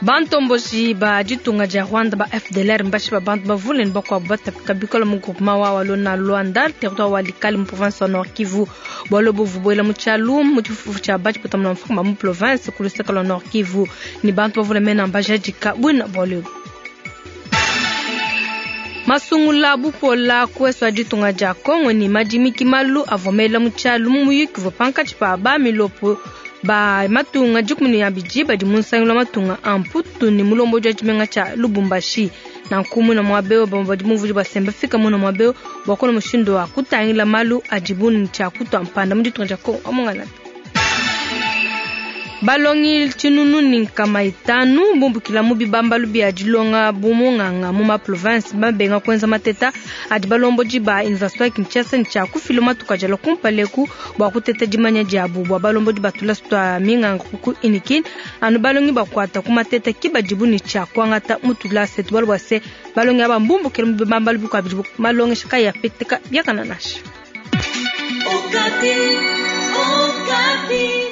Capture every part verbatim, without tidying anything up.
Bantomboji ba jitunga ja Rwanda ba F D L R mbashi ba bantu ba vulen bakwa bata kabikola mu groupement wa walona Luanda territoire wa Likale mu province Nord Kivu bolo bovu boela mu chalu mu tifu cha bachi potamna mfuma mu province ku sekala Nord Kivu ni bantu ba vulen mena mbaja jika buna bolo masungula bupola kweswa jitunga ja Kongo ni majimiki malu avomela mu chalu mu yikivu panka chipa ba milopo ba matunga jukumuni ya bijiba di munsangula matunga amputu ni mulombo jwa chimenga cha Lubumbashi na nkumu na mwabeo ba di muvuji ba sembe fika muna mwabeo bakona mushindo wa kutangila malu ajibuni cha kutu ampanda mujitunga ja Kongo amungala balongi chinunu ninkama itanu bumbu kila mubi bambalu bi ajilonga bumunganga muma province mabenga kwenza mateta adi balombo jiba university Kinshasa ncha kufilo matuka jalo kumpaleku ba kutete jimanya jabu ba balombo jiba tulastwa minga kuku inikin anu balongi bakwata kumateta kiba jibuni cha kwangata mutula setu balwase balongi aba mbumbu kila mubi bambalu bi kwa bijibu malongi shika ya peteka yakana nash Okapi Okapi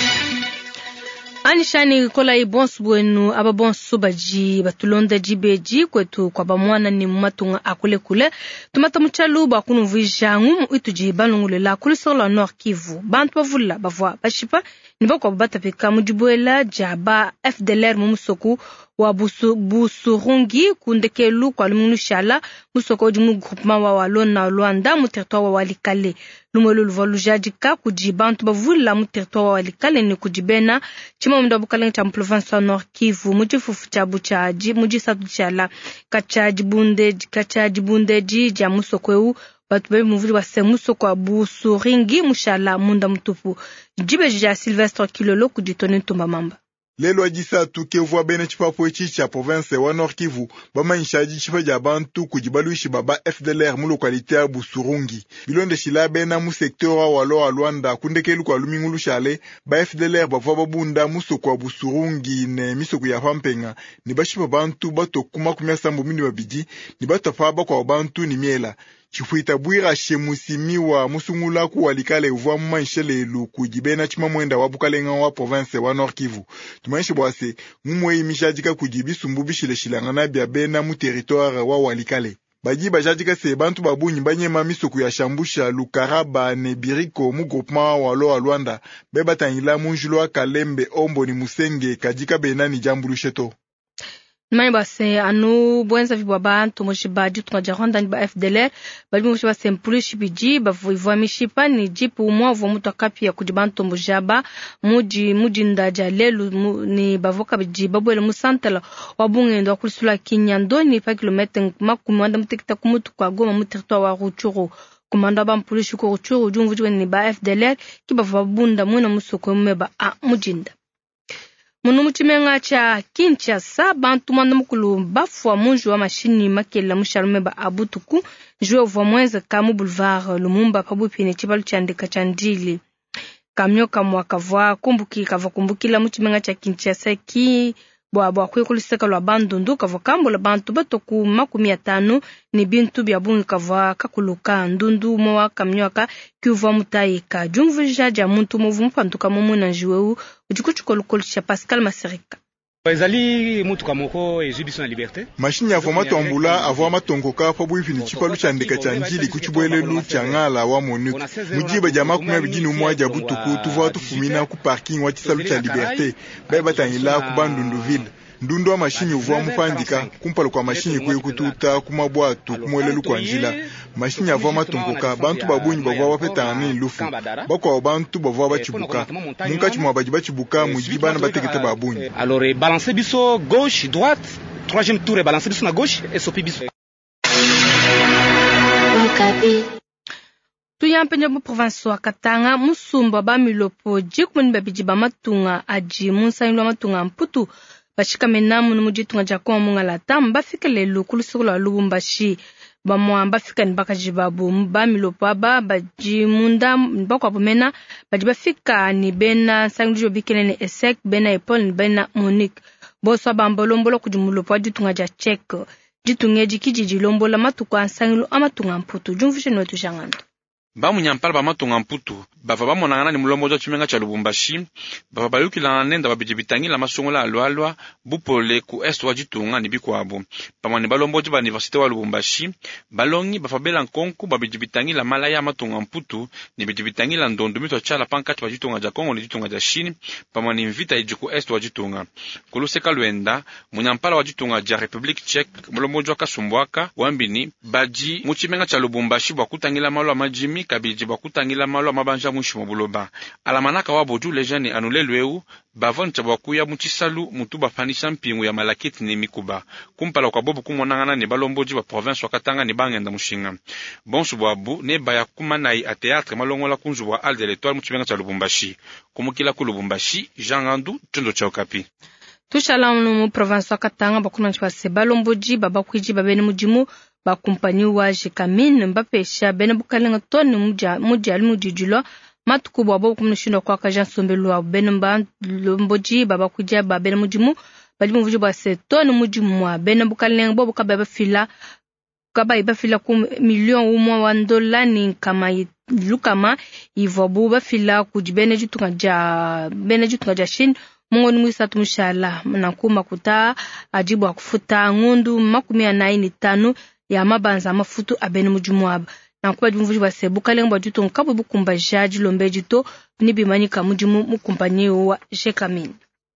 Anishani kola ibonsu bwenu aba bonsu baji batulonda jibeji kwetu kwa bamwana ni matunga akule kule tumata muchalu ba kunu vijangu ituji balungule la kule sola Nord Kivu bantu bavula bavwa bashipa nibako bata peka mujibuela jaba F D L R musoku wa busu busurungi kundekelu kwa lumunushala musoko jimu groupement wa walona Luanda mu territoire wa Walikale lumolo luvolujadika kujibantu bavula mu territoire wa Walikale ni kujibena chima munda bukale cha province wa Nord Kivu mujifufu cha buchaji mujisatu chala kachaji bunde kachaji bunde ji ja musoko batu be muvuli wa semuso kwa busuringi mushala munda mtupu jibe ja Sylvestre Kilolo kujitoni tumba mamba lelo ajisatu kevwa bene chipapo echi cha province wa Nord Kivu bama inshaji chipa ja bantu kujibaluishi baba F D L R mu lokalite ya Busurungi bilonde shila bena mu secteur wa walo Luanda kundekelu kwa lumingulu shale ba F D L R bavwa babunda musoko wa Busurungi ne misoko ya pampenga ni bashipa bantu bato kuma kumya sambo mini wabidi ni batafaba kwa bantu ni miela chifuita bwira shemusimi wa musungula ku Walikale uvwa mmanshele lu kujibena chima mwenda wabukalenga wa province wa Nord Kivu tumaishe bwase mumwe imishajika kujibisu mbubishile shilangana bya bena mu territoire wa Walikale baji bajajika se bantu babunyi banyema misoko ya shambusha lukaraba ne biriko mu groupement wa lo Luanda beba tangila munjulo Kalembe ombo ni musenge kajika benani jambulu sheto Mani base anu bwenza vibwa bantu moshibaji tunaja Rwanda ni ba F D L R bali moshiba sempuli shibiji bavuivwa mishipa ni jipu mwavu mutu akapi ya kujibantu mojaba muji muji ndaja lelu mu, ni bavoka biji babuele musantala wabunge ndo wakulisula Kinyando ni pa kilomete makumi wanda mutekita kumutu kwa Goma mu territoire wa Ruchuru kumanda ba mpuli ko Ruchuru jumvuji ni ba F D L R kibavu bunda muna musoko mmeba a mujinda Munu muchimenga cha Kinshasa bantu manda mukulu bafwa munju wa mashini makela musharume ba abutuku jwe vwa mwenza kamu boulevard Lumumba pabupine chibalu chandika chandili kamyo kamwa kavwa kumbuki kavwa kumbukila muchimenga cha Kinshasa ki bwa bwa kwekuliseka lwa bandundu kavwa kambo la bantu batoku makumi atano ni bintu bya bungi kavwa kakuluka ndundu mwa kamnyoka kyuva mutayika jumvija ja muntu muvu mpantuka mumuna njiweu ujikuchukolukolu cha Pascal Maserika ezali mutuka moko ezubiso na liberté mashini ya voma tombula avwa matongoka pa bwifini chipalu cha ndeka cha njili kuchibwelelu cha ngala wa monuku mujiba jama kumya bigini umwaja butuku tuva tufumina ku parking wa chisalu cha liberté beba tangila ku bandunduville ndundu wa mashini uvwa mupandika kumpalo kwa mashini kwe kututa kumabwatu kumwelelu kwa njila mashini avwa matongoka bantu babunyi bavwa wapetani lufu bakwa bantu bavwa bachibuka munkachi mwa baji bachibuka mujiba na batekete babunyi alors balancer biso gauche droite troisième tour et balancer biso na gauche et sopi biso tuyampenye mu province wa Katanga musumba ba milopo jikumuni babiji ba matunga aji munsayilwa matunga mputu bashika menamu numujitunga jakoma mungala tamba fika lelo kulusukula Lubumbashi bamwamba fika nibakajibabu bamilopo aba bajimunda bakwa bomena bajiba fika ni bena sangjo bikelene esek bena epol ni bena Monique boso bambolombola kujimulopo ajitunga ja check jitunga jikiji jilombola matuka ansangilo amatunga mputu jumvishe nwetu jangando ba munyampala ba matonga mputu bava ba monangana ni mulombo jo chimenga cha Lubumbashi bava bayuki la nenda babijibitangi la masongola alwalwa bupole ku est wa jitunga ni bikwabo pamani balombo jo ba université wa Lubumbashi balongi bava bela nkonku babijibitangi la malaya matonga mputu ni bijibitangi la ndondo mito cha la pankati wa jitunga ja Kongo ni jitunga ja Chine pamani invita ijiku est wa jitunga kuluseka lwenda munyampala wa jitunga ja Republique Czech mulombo jo kasumbwaka wambini baji muchimenga cha Lubumbashi bakutangila malo majimi kabiji bakutangila malo mabanja mushi mobuloba alamanaka waboju lejane anulelweu bavon chabakuya muchisalu mutu bafanisa mpingu ya malakiti ni mikuba kumpala kwa bobu kumonangana ni balomboji ba province wakatanga ni bangenda mushinga bonsu bwabu ne baya kumanai a théâtre malongola kunzu wa Al de l'Étoile muchimenga cha Lubumbashi kumukila ku Lubumbashi Jean Andu Tundo cha Okapi tushala mu province wakatanga bakuna chwa balomboji babakwiji babene mujimu ba kumpanyi wa Jekamine mbapesha bene bukalenga toni muja muja alimujijulo matukubu abo kumnishindo kwa kajan sombelu wa bene mba lomboji baba kuja ba bene mujimu bali muvuji ba se toni mujimu wa bene bukalenga bobu kababa fila kaba iba fila ku million umwa wa dola ni kama lukama ivobu ba fila kujibene jitunga ja bene jitunga ja Shin mungoni mwisa tumushala mnakuma kuta ajibu akufuta ngundu makumi anaini tano ya mabanza mafutu abene mujumuaba na kuba jumvuji basebu kalenga juto nkabo bukumba jaji lombeji to nibimanyika mujimu mukumpanyi wa Jekamine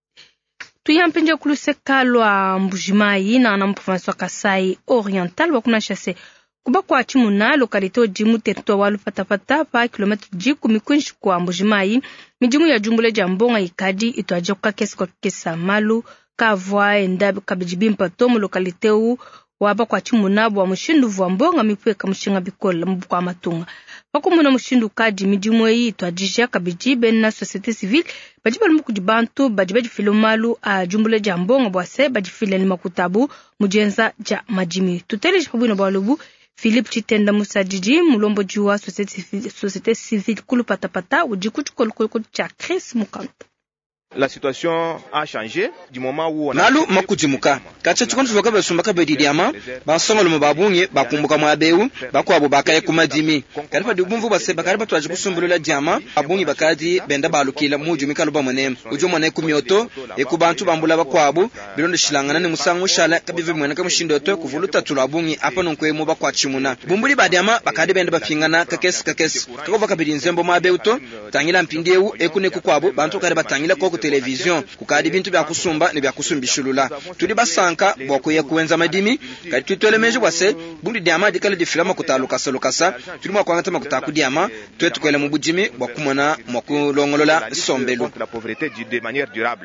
tuyampenja kulusekalwa mbujimayi na na province wa Kasai Oriental wakuna chase kuba kwa chimuna lokalite jimu territoire walu patapata pa kilometre jiku mikunshi kwa mbujimayi mijimu ya jumbule jambonga ikadi itwaje kwa kesi kwa kesa malu kavwa enda kabijibimpa tomu lokalite u waba kwa chimuna wa mushindu vwa mbonga mipweka mushinga bikola mbukwa matunga bakumuna mushindu kadi mijimu yi itwajisha kabijibe na société civile bajiba mukujibantu bajiba jifilomalu a jumbule jambonga bwase bajifile ni makutabu mujenza ja majimi tutele jibuna balubu Philippe Chitenda Musajiji mulombo juwa société société civile kulu patapata ujikuchukolukulu cha Chris Mukanta. La situation a changé du moment où on a nalu makujimuka kacha chikontu voka besumba ka bedidiama basongo lumo babunye bakumbuka mwabeu bakwabo bakaye kumadimi karifa dubumvu base bakariba twaje kusumbulula diama babunye bakadi benda balukila mujumi kaluba mone ujumo ne kumyoto ekubantu bambula bakwabo birondo shilangana ne musangu shala kabive mwena kamushindoto kuvuluta tulabunye apa nonkwe bakwachimuna bumbuli badiama bakadi benda bafingana kakesi kakesi kako bakabidinzembo mwabeu to tangila mpindeu ekune kukwabo bantu kariba tangila koko television kukadi bintu bya kusumba ne bya kusumbishulula tuli basanka bokuye kuwenza madimi kati twitolemeje bwase bundi diama dikale difilama kutaluka solokasa tuli mwa kwangata makutaku diama twetukwele mu bujimi bwakumona mwakulongolola sombelu la pauvreté de manière durable.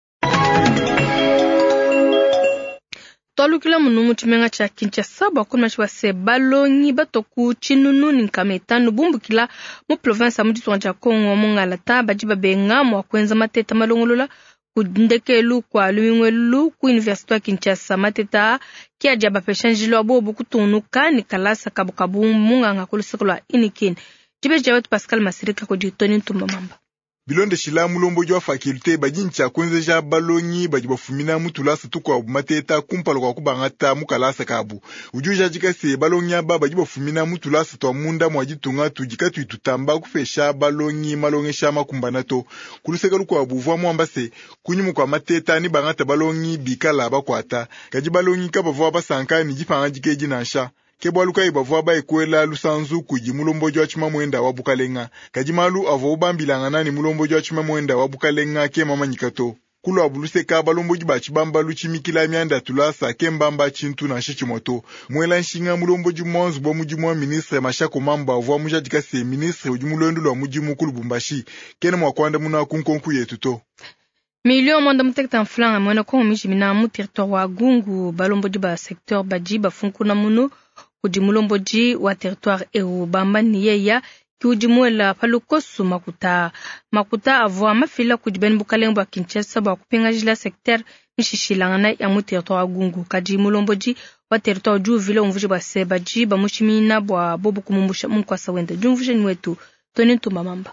Tolukila munumu chimenga cha Kinshasa bakuna chwase balongi batoku chinunu ninkametanu bumbukila mu province amuji twanja Kongo mungala ta bajiba benga mu kwenza mateta malongolola kundekelu kwa luingwelu ku university ya Kinshasa mateta kia jaba peshanjilo abobu kutunuka ni kalasa kabukabu munga ngakulusekolwa inikin jibe jawet Pascal Masirika ko ditoni ntumba mamba bilonde shila mulombo jwa faculté bajincha kwenze ja balongi bajibafumina mutulasa tukwa mateta kumpalo kwa kubangata mukalasa kabu ujuja jikase balongi aba bajibafumina mutulasa twa munda mwajitunga tujika tuitutamba kufesha balongi malongesha makumbanato kuluseka lukwa buvwa mwambase kunyimu kwa mateta ni bangata balongi bikala bakwata kaji balongi kabavwa basanka ni jipanga jikeji nansha kebwa luka ibavwa ba ekwela lusanzu kuji mulombo jwa chima mwenda wa bukalenga kajimalu avo ubambilanga nani mulombo jwa chima mwenda wa bukalenga ke mama nyikato kulo abuluse ka balombo jiba chibamba luchimikila myanda tulasa kembamba chintu na shichimoto mwela nshinga mulombo jumonzu bo mujimu ministre mashako mamba avo muja jikase ministre ujumulondo lwa mujimu ku Lubumbashi kene mwakwanda muna kunkonku yetuto Million mwanda mutekta mflanga mwena kongo mijimina mu territoire wa Gungu balombo jiba secteur baji bafunku na munu kujimulomboji wa territoire eu bamba niyeya kiujimuela palukosu makuta makuta avwa mafila kujibeni bukalengo wa Kinshasa ba kupinga jila secteur nishishilangana ya mu territoire wa Gungu kajimulomboji wa territoire ju vile umvuje ba sebaji ba mushimina bwa bobu kumumbusha munkwasa wende jumvuje ni wetu toni ntumba mamba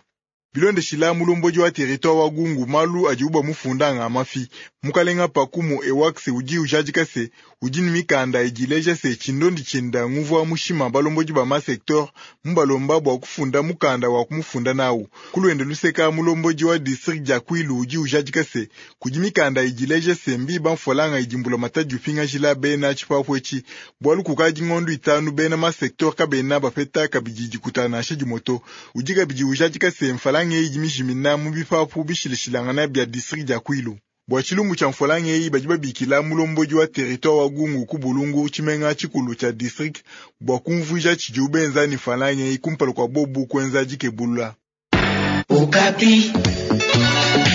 bilonde shila mulomboji wa territoire wa gungu malu ajiuba mufunda nga mafi mukalenga pakumu ewakse uji ujajikase ujini mikanda ejileja se chindondi chinda nguvu wa mushima balomboji ba ma secteur mbalomba bwa kufunda mukanda wa kumufunda nawu kulwende luseka mulomboji wa district ja Kwilu uji ujajikase kujimikanda ejileja se mbi banfolanga ejimbula mataju pinga jila bena chipapwechi bwalu kukaji ngondu itanu bena ma secteur kabena bafeta kabijiji kutana shejimoto ujiga biji ujajikase mfalange ejimishimina mubipapu bishilishilangana bya district ja Kwilu bwachilumbu cha mfalange eyi bajiba bikila mulomboji wa territoire wa gungu kubulungu chimenga chikulu cha district bwa kumvuja chijubenza ni falange eyi kumpalo kwa bobu kwenza jike bulula. Okapi.